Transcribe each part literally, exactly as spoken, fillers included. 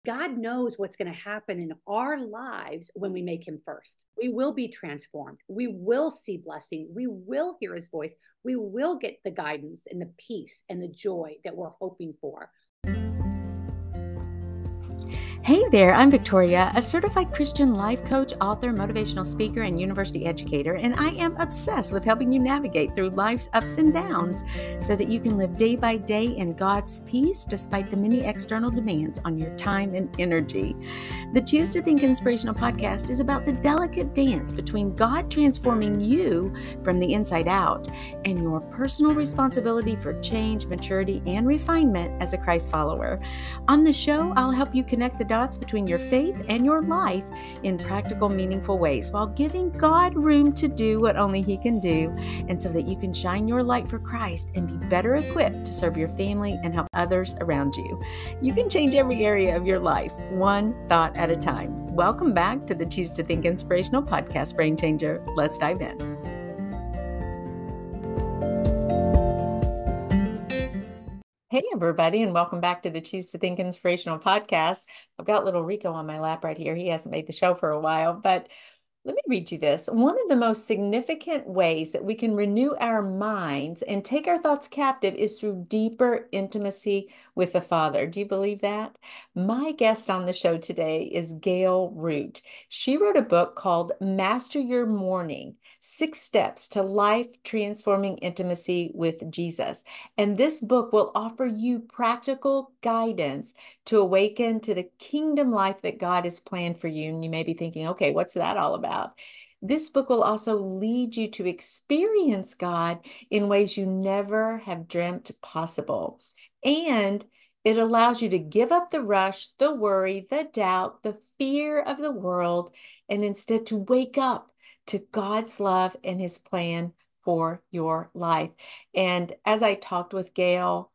God knows what's going to happen in our lives when we make him first. We will be transformed. We will see blessing. We will hear his voice. We will get the guidance and the peace and the joy that we're hoping for. Hey there, I'm Victoria, a certified Christian life coach, author, motivational speaker, and university educator, and I am obsessed with helping you navigate through life's ups and downs so that you can live day by day in God's peace despite the many external demands on your time and energy. The Choose to Think Inspirational podcast is about the delicate dance between God transforming you from the inside out and your personal responsibility for change, maturity, and refinement as a Christ follower. On the show, I'll help you connect the dots between your faith and your life in practical, meaningful ways while giving God room to do what only He can do, and so that you can shine your light for Christ and be better equipped to serve your family and help others around you. You can change every area of your life, one thought at a time. Welcome back to the Choose to Think Inspirational podcast, Brain Changer. Let's dive in. Hey, everybody, and welcome back to the Choose to Think Inspirational podcast. I've got little Rico on my lap right here. He hasn't made the show for a while, but let me read you this. One of the most significant ways that we can renew our minds and take our thoughts captive is through deeper intimacy with the Father. Do you believe that? My guest on the show today is Gail Root. She wrote a book called Master Your Morning: Six Steps to Life-Transforming Intimacy with Jesus. And this book will offer you practical guidance to awaken to the kingdom life that God has planned for you. And you may be thinking, okay, what's that all about? This book will also lead you to experience God in ways you never have dreamt possible. And it allows you to give up the rush, the worry, the doubt, the fear of the world, and instead to wake up to God's love and His plan for your life. And as I talked with Gail,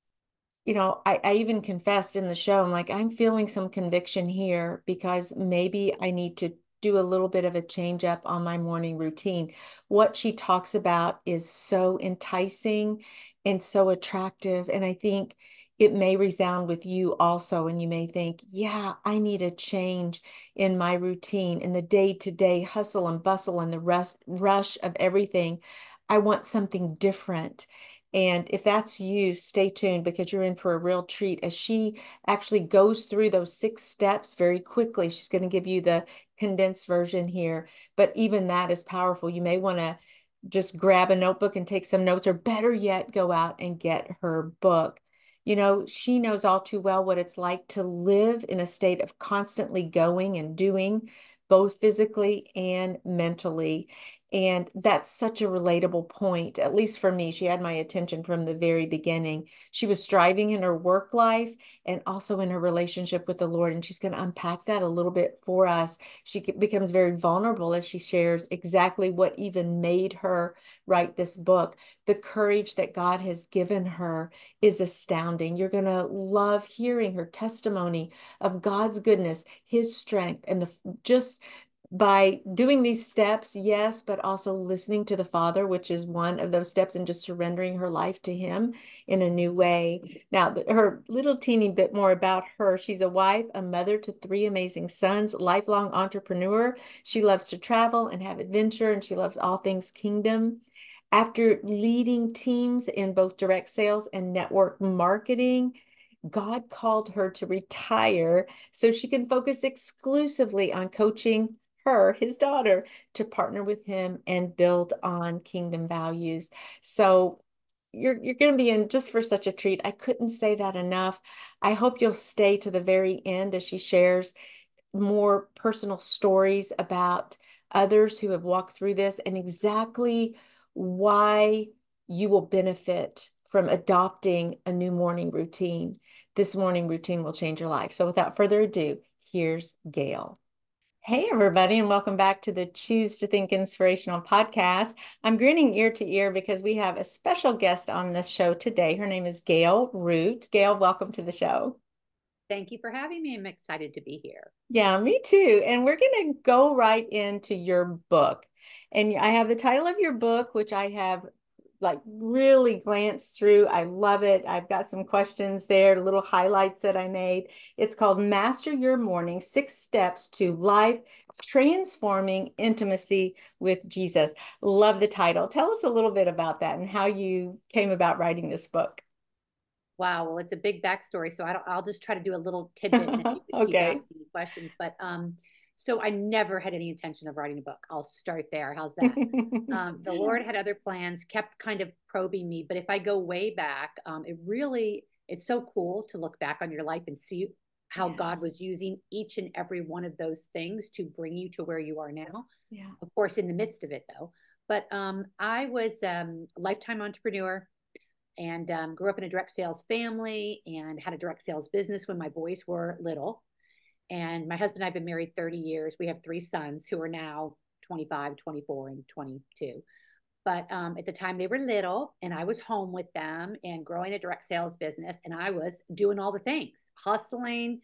you know, I, I even confessed in the show, I'm like, I'm feeling some conviction here because maybe I need to do a little bit of a change up on my morning routine. What she talks about is so enticing and so attractive. And I think it may resound with you also. And you may think, yeah, I need a change in my routine, in the day-to-day hustle and bustle and the rest, rush of everything. I want something different. And if that's you, stay tuned because you're in for a real treat as she actually goes through those six steps very quickly. She's going to give you the condensed version here, but even that is powerful. You may want to just grab a notebook and take some notes, or better yet, go out and get her book. You know, she knows all too well what it's like to live in a state of constantly going and doing, both physically and mentally. And that's such a relatable point, at least for me. She had my attention from the very beginning. She was striving in her work life and also in her relationship with the Lord. And she's going to unpack that a little bit for us. She becomes very vulnerable as she shares exactly what even made her write this book. The courage that God has given her is astounding. You're going to love hearing her testimony of God's goodness, His strength, and the just by doing these steps, yes, but also listening to the Father, which is one of those steps, and just surrendering her life to Him in a new way. Now, her little teeny bit more about her. She's a wife, a mother to three amazing sons, lifelong entrepreneur. She loves to travel and have adventure, and she loves all things kingdom. After leading teams in both direct sales and network marketing, God called her to retire so she can focus exclusively on coaching her, his daughter, to partner with him and build on kingdom values. So you're you're going to be in just for such a treat. I couldn't say that enough. I hope you'll stay to the very end as she shares more personal stories about others who have walked through this and exactly why you will benefit from adopting a new morning routine. This morning routine will change your life. So without further ado, here's Gail. Hey, everybody, and welcome back to the Choose to Think Inspirational podcast. I'm grinning ear to ear because we have a special guest on this show today. Her name is Gail Root. Gail, welcome to the show. Thank you for having me. I'm excited to be here. Yeah, me too. And we're going to go right into your book. And I have the title of your book, which I have like really glance through. I love it. I've got some questions there, little highlights that I made. It's called Master Your Morning, Six Steps to Life Transforming Intimacy with Jesus. Love the title. Tell us a little bit about that and how you came about writing this book. Wow. Well, it's a big backstory, so I don't, I'll just try to do a little tidbit and then you can keep Okay. asking me questions. But um, so I never had any intention of writing a book. I'll start there. How's that? Um, the Lord had other plans, kept kind of probing me. But if I go way back, um, it really, it's so cool to look back on your life and see how God was Yes. using each and every one of those things to bring you to where you are now. Yeah. Of course, in the midst of it, though. But um, I was um, a lifetime entrepreneur and um, grew up in a direct sales family and had a direct sales business when my boys were little. And my husband and I have been married thirty years. We have three sons who are now twenty-five, twenty-four, and twenty-two. But um, at the time they were little, and I was home with them and growing a direct sales business, and I was doing all the things, hustling,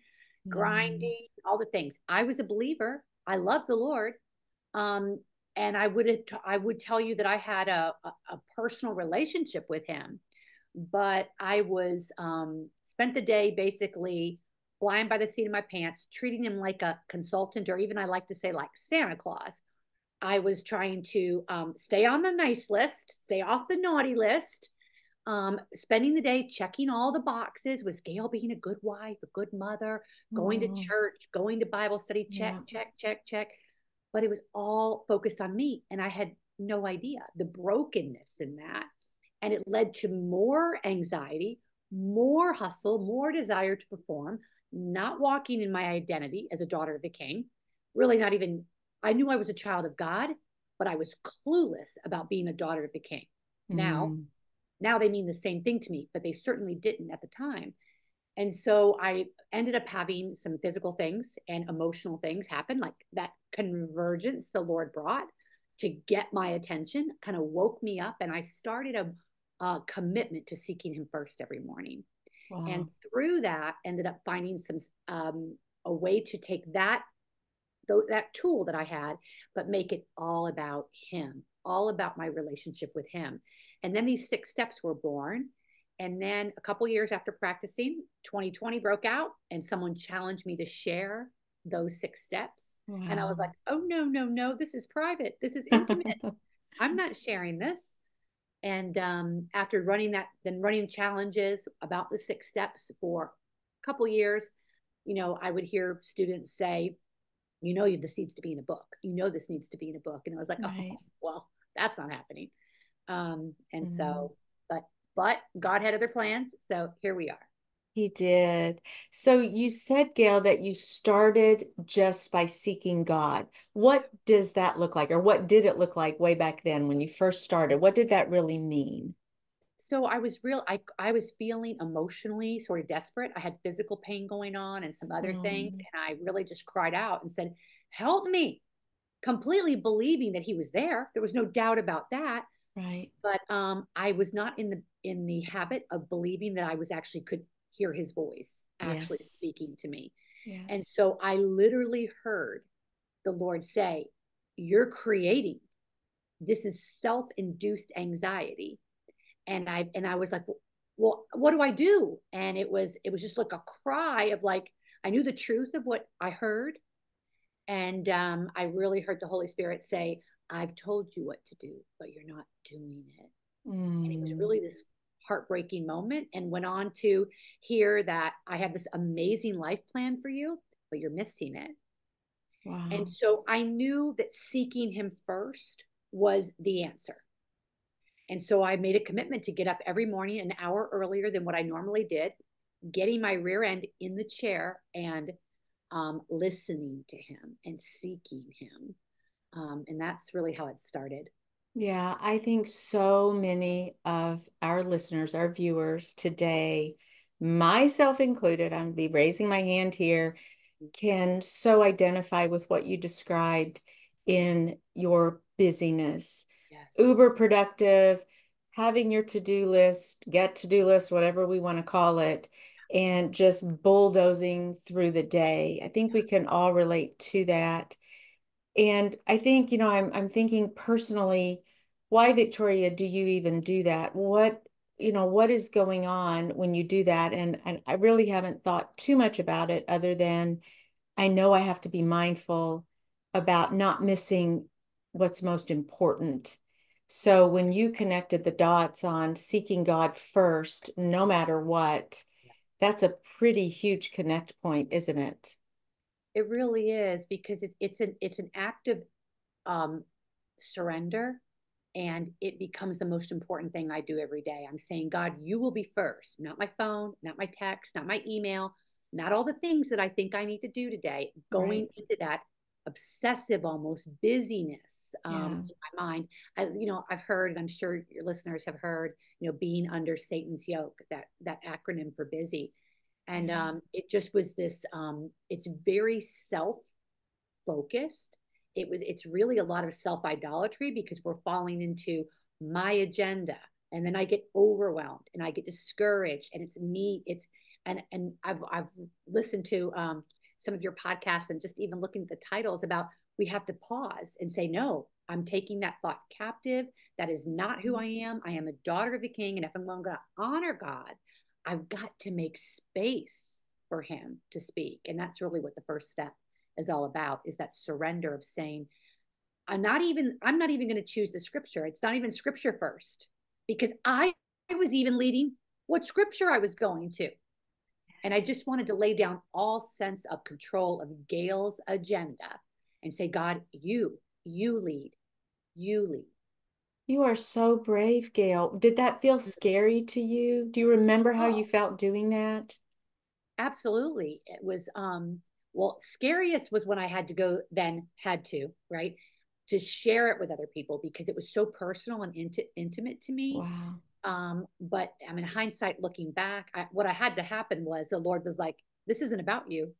Mm. grinding, all the things. I was a believer. I loved the Lord. Um, and I would have, t- I would tell you that I had a, a, a personal relationship with him, but I was um, spent the day basically flying by the seat of my pants, treating him like a consultant, or even I like to say like Santa Claus. I was trying to um, stay on the nice list, stay off the naughty list, um, spending the day checking all the boxes. Was Gail being a good wife, a good mother, going to Oh, church, going to Bible study, check, yeah. check, check, check. But it was all focused on me. And I had no idea the brokenness in that. And it led to more anxiety, more hustle, more desire to perform, not walking in my identity as a daughter of the king, really not even, I knew I was a child of God, but I was clueless about being a daughter of the king. Now, Mm. now they mean the same thing to me, but they certainly didn't at the time. And so I ended up having some physical things and emotional things happen, like that convergence the Lord brought to get my attention, kind of woke me up. And I started a, a commitment to seeking Him first every morning. And Wow. through that, ended up finding some um, a way to take that that tool that I had, but make it all about Him, all about my relationship with Him. And then these six steps were born. And then a couple years after practicing, twenty twenty broke out, and someone challenged me to share those six steps. And I was like, Wow. oh, no, no, no, this is private. This is intimate. I'm not sharing this. And um, after running that, then running challenges about the six steps for a couple years, you know, I would hear students say, you know, this needs to be in a book. You know, this needs to be in a book. And I was like, oh, Right. well, that's not happening. Um, and Mm. so, but, but God had other plans. So here we are. He did. So you said, Gail, that you started just by seeking God. What does that look like? Or what did it look like way back then when you first started? What did that really mean? So I was real, I, I was feeling emotionally sort of desperate. I had physical pain going on and some other things. Mm. And I really just cried out and said, help me, completely believing that He was there. There was no doubt about that. Right. But um, I was not in the in the habit of believing that I was actually could hear His voice actually Yes. speaking to me. And Yes. so I literally heard the Lord say, you're creating, this is self-induced anxiety. And I and I was like, well, what do I do? And it was it was just like a cry of like, I knew the truth of what I heard. And um, I really heard the Holy Spirit say, I've told you what to do, but you're not doing it. And it was Mm. really this heartbreaking moment, and went on to hear that I have this amazing life plan for you, but you're missing it. And Wow. so I knew that seeking Him first was the answer. And so I made a commitment to get up every morning an hour earlier than what I normally did, getting my rear end in the chair and um, listening to Him and seeking Him. Um, and that's really how it started. Yeah, I think so many of our listeners, our viewers today, myself included, I'm be raising my hand here, can so identify with what you described in your busyness. Yes. Uber productive, having your to-do list, get to-do list, whatever we want to call it, and just bulldozing through the day. I think we can all relate to that. And I think, you know, I'm I'm thinking personally, why, Victoria, do you even do that? What, you know, what is going on when you do that? And, and I really haven't thought too much about it other than I know I have to be mindful about not missing what's most important. So when you connected the dots on seeking God first, no matter what, that's a pretty huge connect point, isn't it? It really is, because it's it's an it's an act of um, surrender, and it becomes the most important thing I do every day. I'm saying, God, you will be first, not my phone, not my text, not my email, not all the things that I think I need to do today. Going Right. into that obsessive, almost busyness um, Yeah. in my mind. I, you know, I've heard, and I'm sure your listeners have heard, you know, being under Satan's yoke, that that acronym for busy. And Yeah. um, it just was this. Um, it's very self focused. It was it's really a lot of self idolatry, because we're falling into my agenda, and then I get overwhelmed and I get discouraged, and it's me. It's and and I've I've listened to um, some of your podcasts, and just even looking at the titles about, we have to pause and say, no, I'm taking that thought captive. That is not who I am. I am a daughter of the King, and if I'm going to honor God, I've got to make space for Him to speak, and that's really what the first step is all about, is that surrender of saying, i'm not even i'm not even going to choose the scripture. It's not even scripture first, because i i was even leading what scripture I was going to. And I just Yes. wanted to lay down all sense of control of Gail's agenda and say, God, you you lead, you lead. You are so brave, Gail. Did that feel scary to you? Do you remember how you Oh, felt doing that? absolutely. It was um well, scariest was when I had to go, then had to, right? To share it with other people, because it was so personal and int- intimate to me. Wow. Um, but I mean, hindsight, looking back, I, what I had to happen was, the Lord was like, this isn't about you,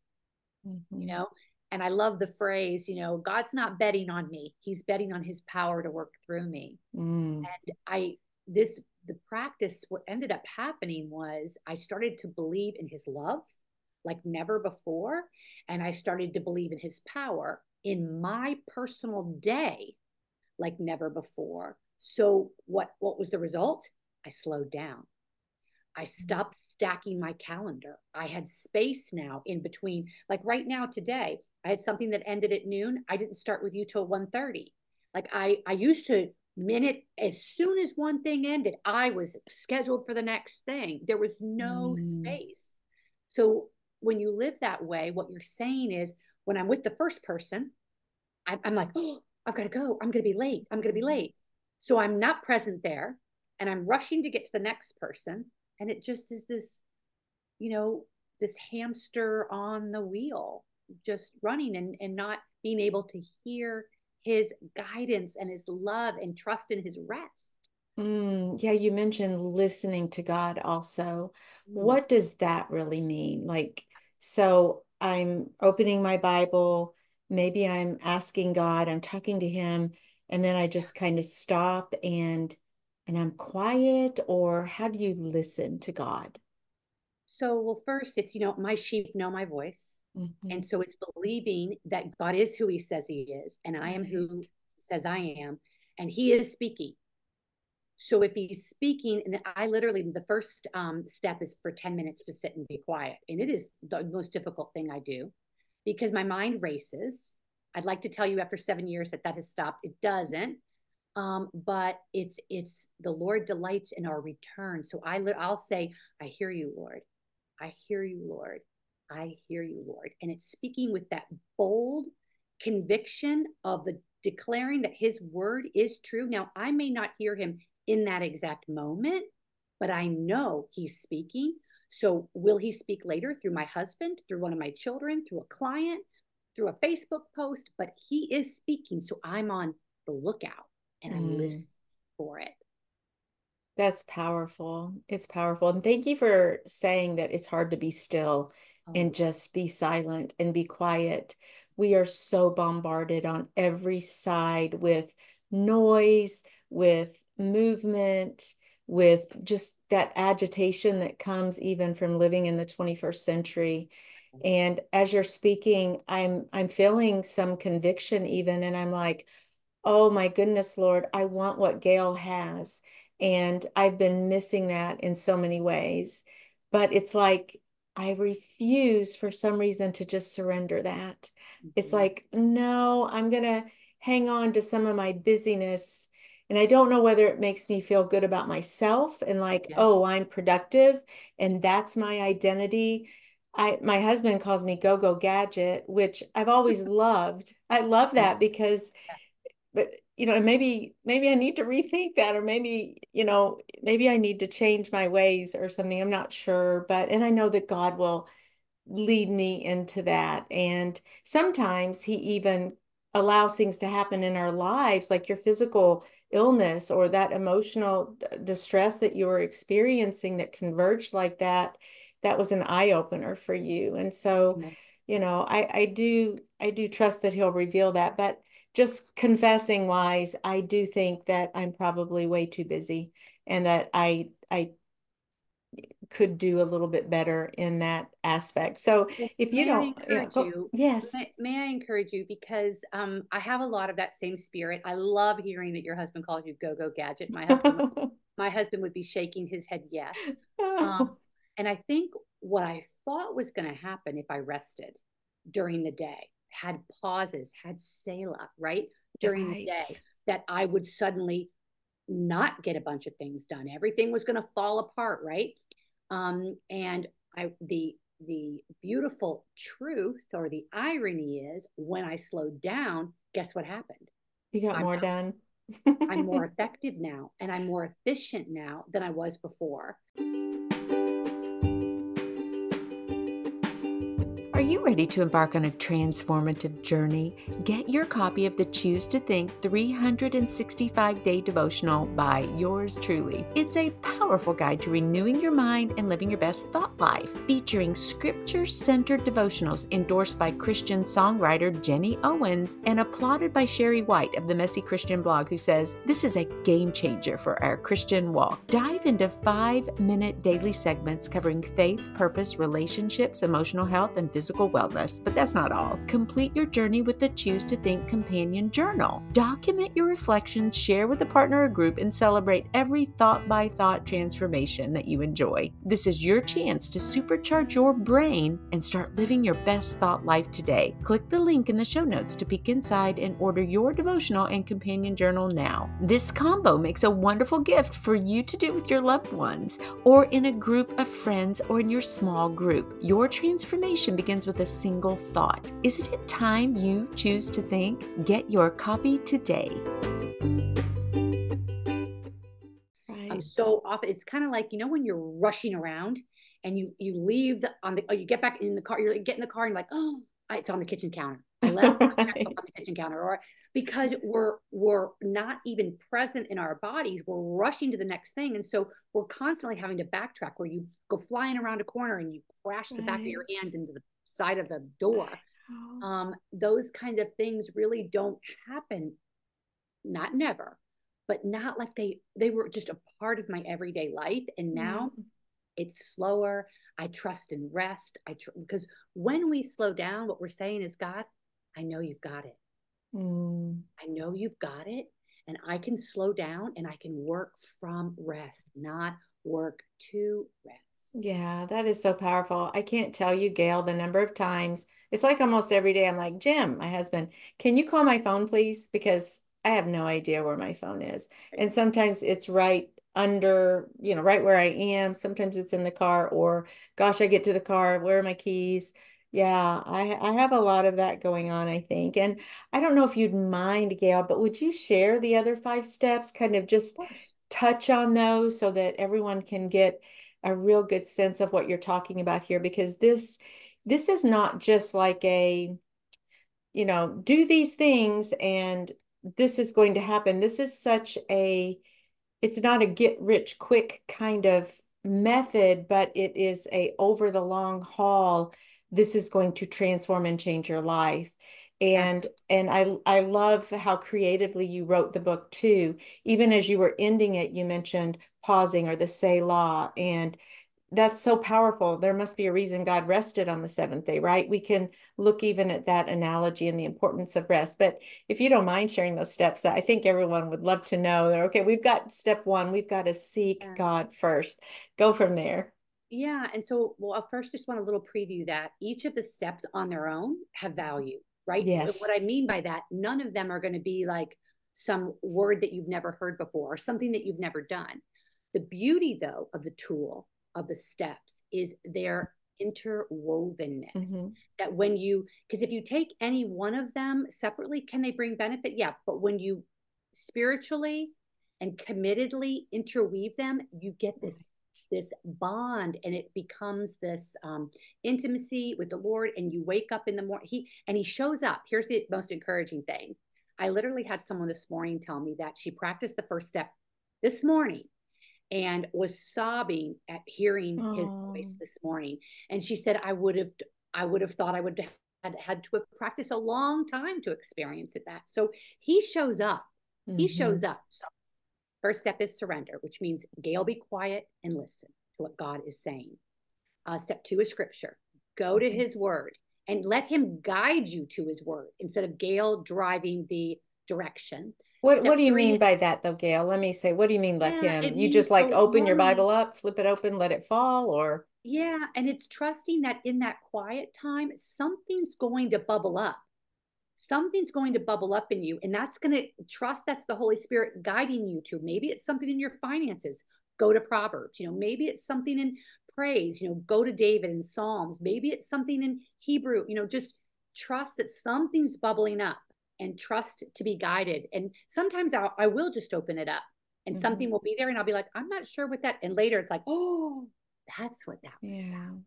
you Mhm. know? And I love the phrase, you know, God's not betting on me. He's betting on his power to work through me. Mm. And I, this, the practice, what ended up happening was, I started to believe in his love like never before. And I started to believe in his power in my personal day like never before. So what, what was the result? I slowed down. I stopped stacking my calendar. I had space now in between. Like right now today, I had something that ended at noon. I didn't start with you till one thirty. Like I I used to, minute as soon as one thing ended, I was scheduled for the next thing. There was no Mm. space. So when you live that way, what you're saying is, when I'm with the first person, I'm, I'm like, oh, I've got to go. I'm going to be late. I'm going to be late. So I'm not present there, and I'm rushing to get to the next person. And it just is this, you know, this hamster on the wheel, just running, and, and not being able to hear his guidance and his love and trust in his rest. Mm. Yeah, you mentioned listening to God also. Mm. What does that really mean? Like, so I'm opening my Bible, maybe I'm asking God, I'm talking to him, and then I just kind of stop and and I'm quiet, or how do you listen to God? So, well, first, it's, you know, my sheep know my voice. And Mhm. so it's believing that God is who he says he is, and I am Right. who he says I am, and he is speaking. So if he's speaking, and I literally, the first um, step is for ten minutes to sit and be quiet. And it is the most difficult thing I do, because my mind races. I'd like to tell you after seven years that that has stopped. It doesn't. Um, but it's, it's the Lord delights in our return. So I, I'll say, I hear you, Lord. I hear you, Lord. I hear you, Lord. And it's speaking with that bold conviction of the declaring that his word is true. Now, I may not hear him in that exact moment, but I know he's speaking. So, will he speak later through my husband, through one of my children, through a client, through a Facebook post? But he is speaking. So, I'm on the lookout and I Mm. listen for it. That's powerful. It's powerful. And thank you for saying that it's hard to be still Oh, and yeah. just be silent and be quiet. We are so bombarded on every side with noise, with movement, with just that agitation that comes even from living in the twenty-first century. And as you're speaking, I'm I'm feeling some conviction even, and I'm like, oh my goodness, Lord, I want what Gail has. And I've been missing that in so many ways. But it's like I refuse for some reason to just surrender that. It's Mhm. like, no, I'm going to hang on to some of my busyness. And I don't know whether it makes me feel good about myself and like, Yes. oh, I'm productive and that's my identity. I my husband calls me go-go gadget, which I've always loved. I love Yeah. that because but you know, and maybe maybe I need to rethink that, or maybe, you know, maybe I need to change my ways or something. I'm not sure, but and I know that God will lead me into that. And sometimes he even allows things to happen in our lives, like your physical illness or that emotional distress that you were experiencing that converged like that. That was an eye opener for you. And so, Amen. you know, I, I do, I do trust that he'll reveal that. But just confessing wise, I do think that I'm probably way too busy and that I, I could do a little bit better in that aspect. So Well, if you may I don't, yeah, encourage go, you? yes. May, may I encourage you? Because um, I have a lot of that same spirit. I love hearing that your husband calls you go-go gadget. My husband would, my husband would be shaking his head yes. Um, and I think what I thought was going to happen if I rested during the day, had pauses, had Selah, right? During the day, Right. that I would suddenly not get a bunch of things done. Everything was going to fall apart, right? Um, and I the the beautiful truth or the irony is when I slowed down, guess what happened? You got I'm more done. I'm more effective now and I'm more efficient now than I was before. Are you ready to embark on a transformative journey? Get your copy of the Choose to Think three hundred sixty-five day devotional by yours truly. It's a powerful guide to renewing your mind and living your best thought life, featuring scripture centered devotionals endorsed by Christian songwriter Jenny Owens and applauded by Sherry White of the Messy Christian blog, who says this is a game changer for our Christian walk. Dive into five minute daily segments covering faith, purpose, relationships, emotional health, and physical physical wellness, but that's not all. Complete your journey with the Choose to Think companion journal. Document your reflections, share with a partner or group, and celebrate every thought by thought transformation that you enjoy. This is your chance to supercharge your brain and start living your best thought life today. Click the link in the show notes to peek inside and order your devotional and companion journal now. This combo makes a wonderful gift for you to do with your loved ones or in a group of friends or in your small group. Your transformation begins with a single thought. Isn't it time you choose to think? Get your copy today. Right. Um, Right. so often it's kind of like, you know, when you're rushing around and you you leave the on the, oh, you get back in the car, you're like, get in the car and like, oh, it's on the kitchen counter. I left my checkbook Right. on the kitchen counter, or because we're we're not even present in our bodies, we're rushing to the next thing, and so we're constantly having to backtrack. Where you go flying around a corner and you crash the back of your Right. hand into the side of the door. Oh. Um, those kinds of things really don't happen, not never, but not like they they were just a part of my everyday life. And Yeah. now it's slower. I trust and rest. I tr- because when we slow down, what we're saying is, God, I know you've got it. Mm. I know you've got it, and I can slow down and I can work from rest, not work to rest. Yeah, that is so powerful. I can't tell you, Gail, the number of times it's like almost every day I'm like, Jim, my husband, can you call my phone, please? Because I have no idea where my phone is. And sometimes it's right under, you know, right where I am. Sometimes it's in the car, or gosh, I get to the car, where are my keys? Yeah, I I have a lot of that going on, I think. And I don't know if you'd mind, Gail, but would you share the other five steps, kind of just Of course. touch on those so that everyone can get a real good sense of what you're talking about here, because this this is not just like a, you know, do these things and this is going to happen. This is such a, it's not a get rich quick kind of method, but it is a over the long haul. This is going to transform and change your life. And Absolutely. and I I love how creatively you wrote the book too. Even as you were ending it, you mentioned pausing or the Selah, and that's so powerful. There must be a reason God rested on the seventh day, right? We can look even at that analogy and the importance of rest. But if you don't mind sharing those steps, I think everyone would love to know that, okay, we've got step one, we've got to seek Yeah. God first. Go from there. Yeah. And so, well, I first just want a little preview that each of the steps on their own have value, right? What I Yes. mean by that, none of them are going to be like some word that you've never heard before or something that you've never done. The beauty, though, of the tool, of the steps, is their interwovenness. Mm-hmm. That when you, because if you take any one of them separately, can they bring benefit? Yeah. But when you spiritually and committedly interweave them, you get this this bond, and it becomes this um, intimacy with the Lord. And you wake up in the morning, he and he shows up. Here's the most encouraging thing. I literally had someone this morning tell me that she practiced the first step this morning and was sobbing at hearing his voice Oh. this morning. And she said, I would have I would have thought I would have had, had to have practiced a long time to experience it. That so he shows up. He Mm-hmm. shows up. So first step is surrender, which means Gail, be quiet and listen to what God is saying. Uh, step two is scripture. Go to his word and let him guide you to his word instead of Gail driving the direction. What what Step do you mean three, by that though, Gail? Let me say, what do you mean let yeah, him? it You just means like so open your normally, Bible up, flip it open, let it fall, or yeah, and it's trusting that in that quiet time, something's going to bubble up. Something's going to bubble up in you, and that's going to trust that's the Holy Spirit guiding you to. Maybe it's something in your finances. Go to Proverbs. You know, maybe it's something in praise. You know, go to David in Psalms. Maybe it's something in Hebrew. You know, just trust that something's bubbling up and trust to be guided. And sometimes I'll, I will just open it up and mm-hmm. something will be there, and I'll be like, I'm not sure what that. And later it's like, oh, that's what that was Yeah. about.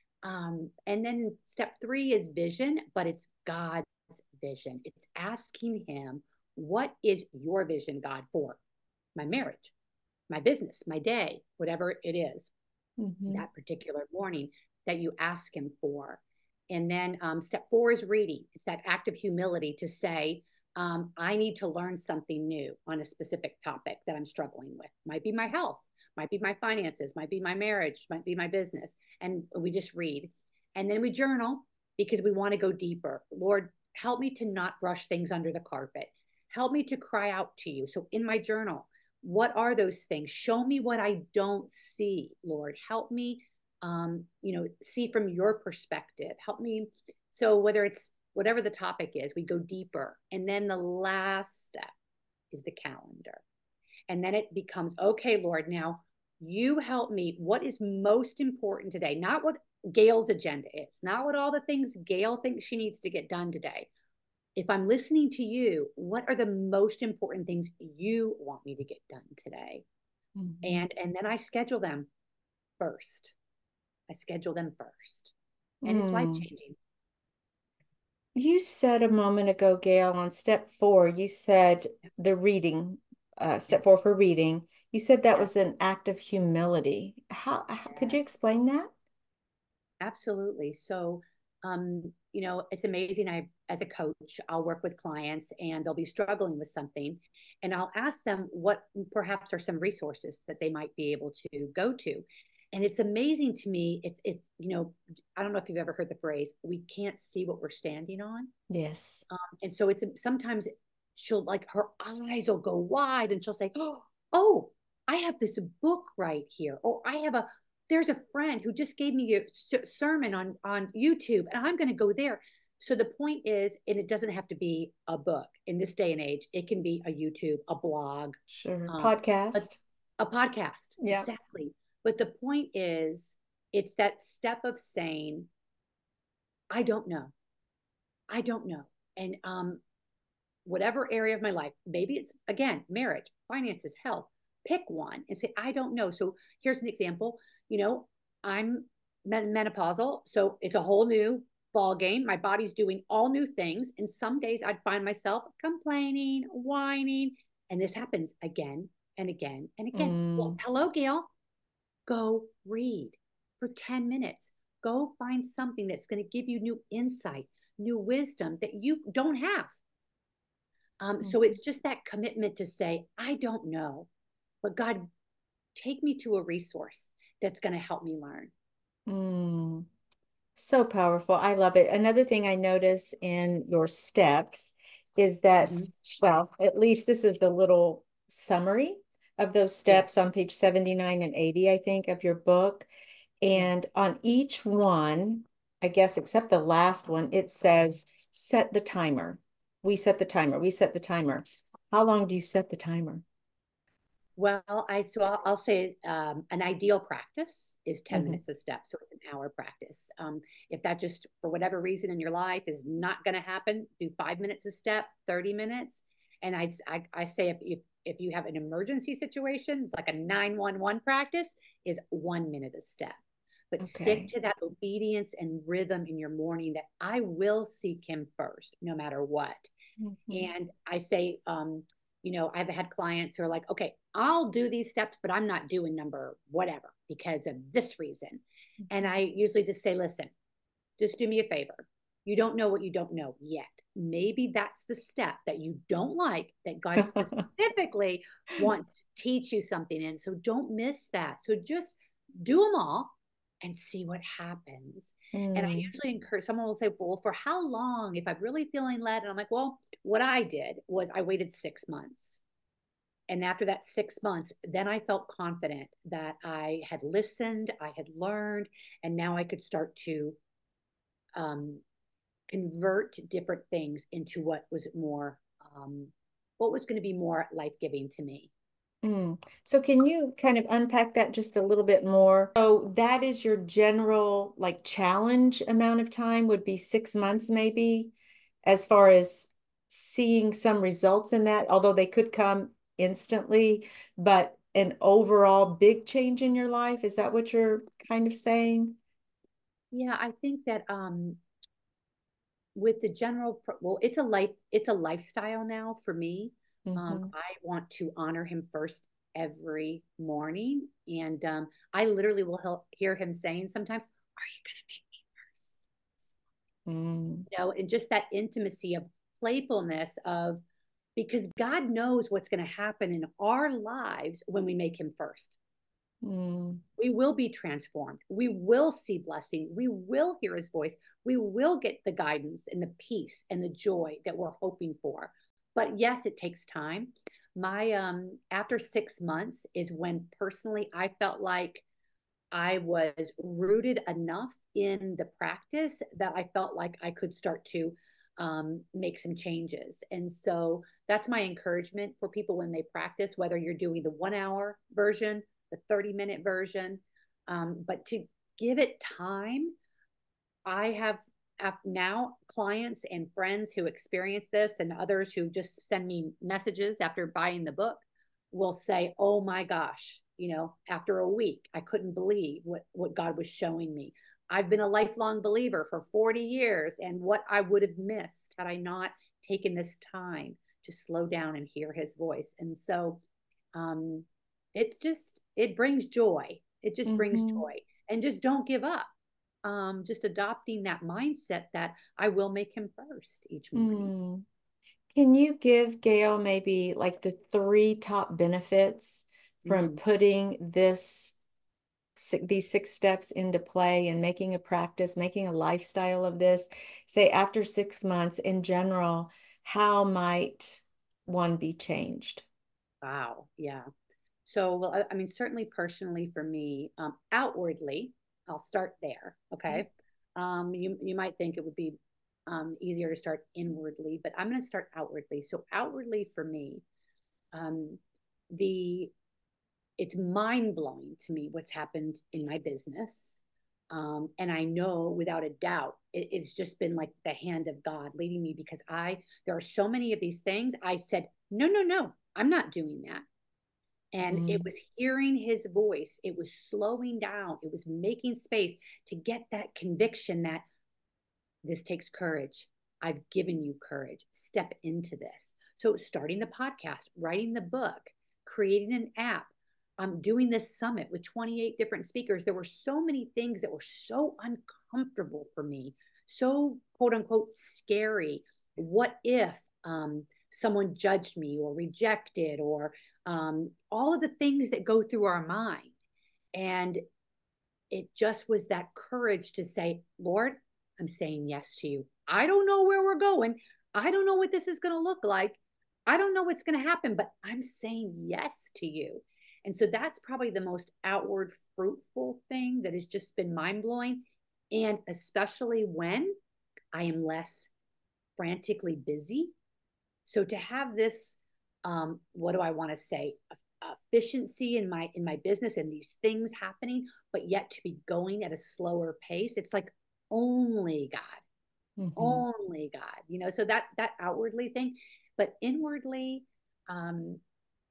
Um, and then step three is vision, but it's God's vision. It's asking him, what is your vision, God, for my marriage, my business, my day, whatever it is, Mm-hmm. that particular morning that you ask him for. And then um, step four is reading. It's that act of humility to say, um, I need to learn something new on a specific topic that I'm struggling with. Might be my health, might be my finances, might be my marriage, might be my business. And we just read. And then we journal because we want to go deeper. Lord, help me to not brush things under the carpet. Help me to cry out to you. So in my journal, what are those things? Show me what I don't see, Lord. Help me, um, you know, see from your perspective. Help me. So whether it's whatever the topic is, we go deeper. And then the last step is the calendar. And then it becomes, okay, Lord, now you help me. What is most important today? Not what Gail's agenda is, not what all the things Gail thinks she needs to get done today. If I'm listening to you, what are the most important things you want me to get done today? Mm-hmm. And and then I schedule them first. I schedule them first. And it's life Mm. changing. You said a moment ago, Gail, on step four, you said the reading, uh, step four Yes. for reading, you said that was Yes. an act of humility. How, how could you Yes. explain that? Absolutely. So, um, you know, it's amazing. I, as a coach, I'll work with clients and they'll be struggling with something, and I'll ask them what perhaps are some resources that they might be able to go to. And it's amazing to me. It's, it's, you know, I don't know if you've ever heard the phrase, we can't see what we're standing on. Yes. Um, and so it's sometimes she'll like her eyes will go wide and she'll say, oh, oh, I have this book right here. Or I have a, there's a friend who just gave me a sermon on, on YouTube and I'm going to go there. So the point is, and it doesn't have to be a book in this day and age. It can be a YouTube, a blog, Sure. um, a, Podcast. a podcast. Yeah. Exactly. But the point is, it's that step of saying, I don't know. I don't know. And um, whatever area of my life, maybe it's again, marriage, finances, health, pick one and say, I don't know. So here's an example. You know, I'm menopausal. So it's a whole new ball game. My body's doing all new things. And some days I'd find myself complaining, whining. And this happens again and again and again. Well, Mm. hello, Gail. Go read for ten minutes. Go find something that's going to give you new insight, new wisdom that you don't have. Um, so Mhm. it's just that commitment to say, I don't know, but God, take me to a resource. that's going to help me learn. Mm, so powerful. I love it. Another thing I notice in your steps is that, Mm-hmm. well, at least this is the little summary of those Yeah. steps on page seventy-nine and eighty, I think, of your book. Yeah. And on each one, I guess, except the last one, it says, set the timer. We set the timer. We set the timer. How long do you set the timer? Well, I so I'll, I'll say um, an ideal practice is ten Mhm. minutes a step, so it's an hour practice. Um, if that just for whatever reason in your life is not going to happen, do five minutes a step, thirty minutes. And I I, I say if you if you have an emergency situation, it's like a nine one one practice is one minute a step. But stick Okay. to that obedience and rhythm in your morning that I will seek him first, no matter what. Mhm. And I say, um, you know, I've had clients who are like, okay, I'll do these steps, but I'm not doing number whatever because of this reason. And Mhm. I usually just say, listen, just do me a favor. You don't know what you don't know yet. Maybe that's the step that you don't like that God specifically wants to teach you something in. So don't miss that. So just do them all and see what happens. And I Mm. usually encourage someone will say, well, for how long? If I'm really feeling led, and I'm like, well, what I did was I waited six months. And after that six months, then I felt confident that I had listened, I had learned, and now I could start to um, convert different things into what was more, um, what was going to be more life giving to me. Mm. So can you kind of unpack that just a little bit more? So that is your general like challenge amount of time would be six months maybe, as far as seeing some results in that, although they could come instantly, but an overall big change in your life. Is that what you're kind of saying? Yeah, I think that um, with the general, well, it's a life, it's a lifestyle now for me. Um, Mm-hmm. I want to honor him first every morning, and um, I literally will hear him saying sometimes, "Are you going to make me first?" Mm. You know, and just that intimacy of playfulness of because God knows what's going to happen in our lives when we make him first. Mm. We will be transformed. We will see blessing. We will hear his voice. We will get the guidance and the peace and the joy that we're hoping for. But yes, it takes time. My um after six months is when personally I felt like I was rooted enough in the practice that I felt like I could start to um, make some changes. And so that's my encouragement for people when they practice, whether you're doing the one hour version, the thirty minute version, um, but to give it time. I have now clients and friends who experience this and others who just send me messages after buying the book will say, oh my gosh, you know, after a week, I couldn't believe what, what God was showing me. I've been a lifelong believer for forty years and what I would have missed had I not taken this time to slow down and hear his voice. And so um, it's just, it brings joy. It just brings Mm-hmm. joy. And just don't give up, um, just adopting that mindset that I will make him first each morning. Mm. Can you give Gail maybe like the three top benefits from Mm. putting this these six steps into play and making a practice, making a lifestyle of this? Say after six months in general, how might one be changed? Wow. Yeah. So, well, I, I mean, certainly personally for me, um, outwardly, I'll start there. Okay. Okay. Um, you, you might think it would be um, easier to start inwardly, but I'm going to start outwardly. So, outwardly for me, um, the it's mind blowing to me what's happened in my business. Um, and I know without a doubt, it, it's just been like the hand of God leading me because I, there are so many of these things. I said, no, no, no, I'm not doing that. And it Mm. was hearing his voice, it was slowing down, it was making space to get that conviction that this takes courage. I've given you courage. Step into this. So, starting the podcast, writing the book, creating an app, um, doing this summit with twenty-eight different speakers. There were so many things that were so uncomfortable for me, so quote unquote scary. What if um, someone judged me or rejected or um, all of the things that go through our mind? And it just was that courage to say, Lord, I'm saying yes to you. I don't know where we're going. I don't know what this is going to look like. I don't know what's going to happen, but I'm saying yes to you. And so that's probably the most outward fruitful thing that has just been mind blowing. And especially when I am less frantically busy. So to have this, um, what do I want to say? Efficiency in my in my business and these things happening, but yet to be going at a slower pace. It's like only God, mm-hmm. only God, you know, so that that outwardly thing, but inwardly, um,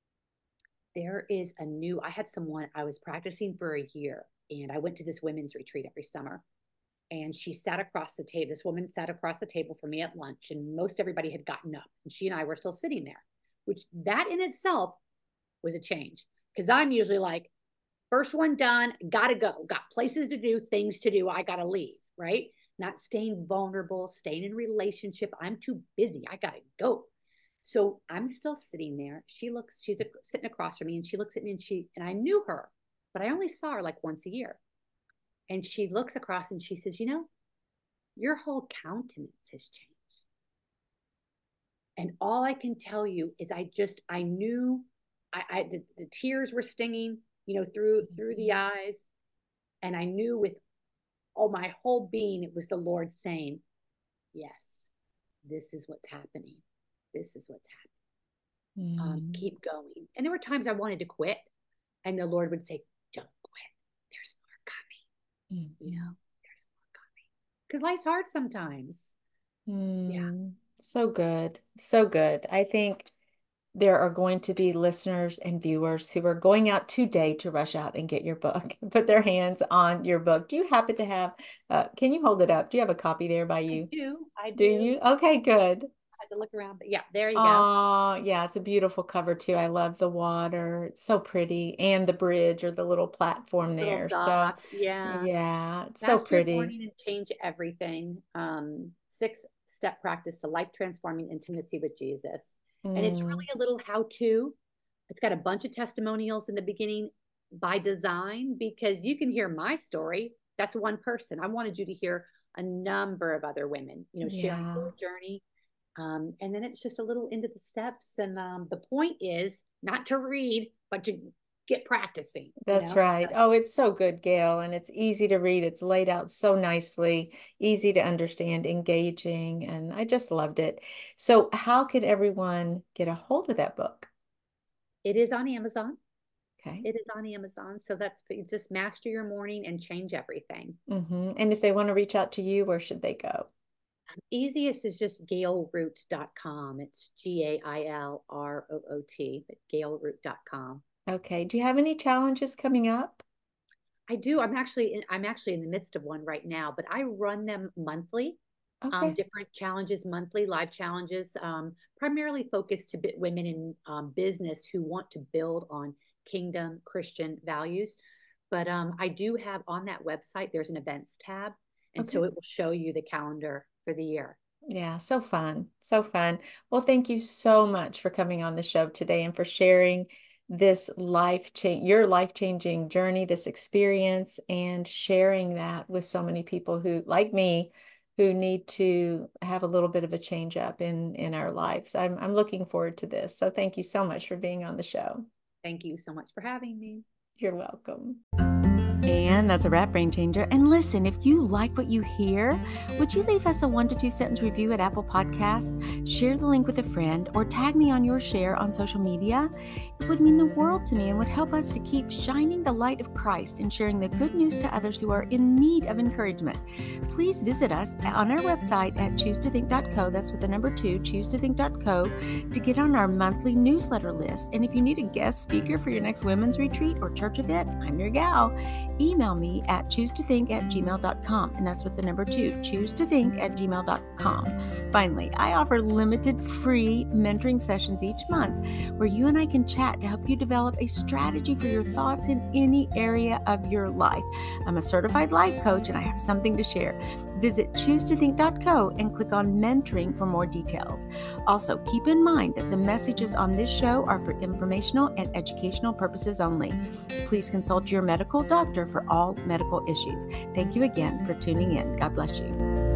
there is a new, I had someone, I was practicing for a year and I went to this women's retreat every summer. And she sat across the table. This woman sat across the table from me at lunch, and most everybody had gotten up, and she and I were still sitting there, which that in itself was a change, because I'm usually like, first one done, gotta go, got places to do, things to do, I gotta leave, right? Not staying vulnerable, staying in relationship. I'm too busy, I gotta go. So I'm still sitting there. She looks, she's sitting across from me, and she looks at me, and she, and I knew her, but I only saw her like once a year. And she looks across and she says, you know, your whole countenance has changed. And all I can tell you is I just, I knew I, I the, the tears were stinging, you know, through, through the eyes. And I knew with all my whole being, it was the Lord saying, yes, this is what's happening. This is what's happening. Mm. Um, keep going. And there were times I wanted to quit, and the Lord would say, don't quit. There's Mm-hmm. you know, there's more coming, because life's hard sometimes. Mm, yeah, so good, so good. I think there are going to be listeners and viewers who are going out today to rush out and get your book, put their hands on your book. Do you happen to have, uh, can you hold it up? Do you have a copy there by you? I do. I do. Do you? Okay, good. I had to look around, but yeah, there you oh, go. Oh, yeah, it's a beautiful cover too. I love the water. It's so pretty. And the bridge or the little platform little there. dock. So yeah. Yeah, it's Master so pretty. Your Morning and Change Everything. Um, six step practice to life transforming intimacy with Jesus. Mm. And it's really a little how-to. It's got a bunch of testimonials in the beginning by design, because you can hear my story. That's one person. I wanted you to hear a number of other women, you know, sharing yeah. their journey. Um, and then it's just a little into the steps. And um, the point is not to read, but to get practicing. That's you know? right. Oh, it's so good, Gail. And it's easy to read. It's laid out so nicely, easy to understand, engaging. And I just loved it. So how could everyone get a hold of that book? It is on Amazon. Okay. It is on Amazon. So that's just Master Your Morning and Change Everything. Mm-hmm. And if they want to reach out to you, where should they go? Easiest is just gail root dot com. It's G A I L R O O T, but gail root dot com. Okay. Do you have any challenges coming up? I do. I'm actually in, I'm actually in the midst of one right now, but I run them monthly. Okay. Um, different challenges, monthly live challenges, um, primarily focused to women in um, business who want to build on kingdom Christian values. But um, I do have on that website, there's an events tab. And okay. so it will show you the calendar for the year. Yeah, so fun. So fun. Well, thank you so much for coming on the show today and for sharing this life change, your life-changing journey, this experience, and sharing that with so many people who, like me, who need to have a little bit of a change up in, in our lives. I'm, I'm looking forward to this. So thank you so much for being on the show. Thank you so much for having me. You're welcome. And that's a wrap, Brain Changer. And listen, if you like what you hear, would you leave us a one to two sentence review at Apple Podcasts? Share the link with a friend or tag me on your share on social media. It would mean the world to me and would help us to keep shining the light of Christ and sharing the good news to others who are in need of encouragement. Please visit us on our website at choose to think dot co. That's with the number two, choose to think dot co, to get on our monthly newsletter list. And if you need a guest speaker for your next women's retreat or church event, I'm your gal. Email me at choose to think at gmail dot com, and that's with the number two, choose to think at gmail dot com. Finally, I offer limited free mentoring sessions each month where you and I can chat to help you develop a strategy for your thoughts in any area of your life. I'm a certified life coach and I have something to share. Visit choose to think dot co and click on mentoring for more details. Also, keep in mind that the messages on this show are for informational and educational purposes only. Please consult your medical doctor for all medical issues. Thank you again for tuning in. God bless you.